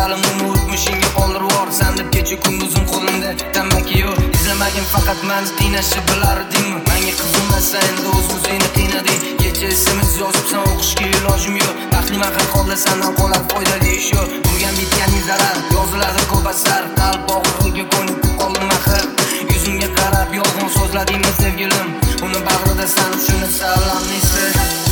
Halimni o'tmishingga qoldirib yubor. Sen deb kecha kunduzim qo'limda tamaki yo'q. Izlamagin faqat meni qiynashni bilardingmi? Menga qiziqmasa endi o'z o'zingni qiynading. Kecha SMS yozibsan, o'qishga ilojim yo'q. Taxliman har holda sendan qolar foydali ish yo'q. Bo'lgan bitganing zarar, yoziladi ko'p asar. Qalb og'irligiga ko'nib qoldim axir. Yuzimga qarab yolg'on so'zladingmi sevgilim? Uni bag'rida san shuni salamlisi.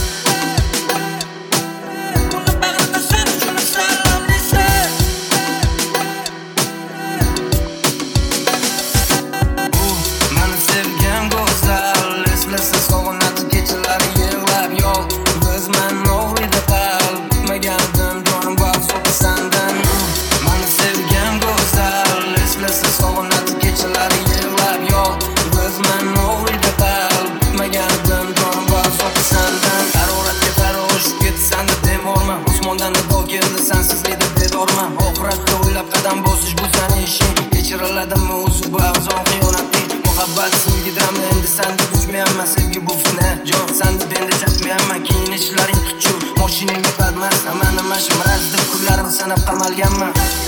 Sensizlikda bedorman. Oxiratda o'ylab qadam bosish bu seni ishing. Kechiriladimi o'zi bu arzon xiyonating? Muhabbat sevgidan endi senda buzmayapman. Sevgi bu fitna, jon senda endi chaqmayapman. Keyin ishlaring kuchu, mashinangga badmas. Hamma nima shimraz deb kunlarim sanab qamalganman.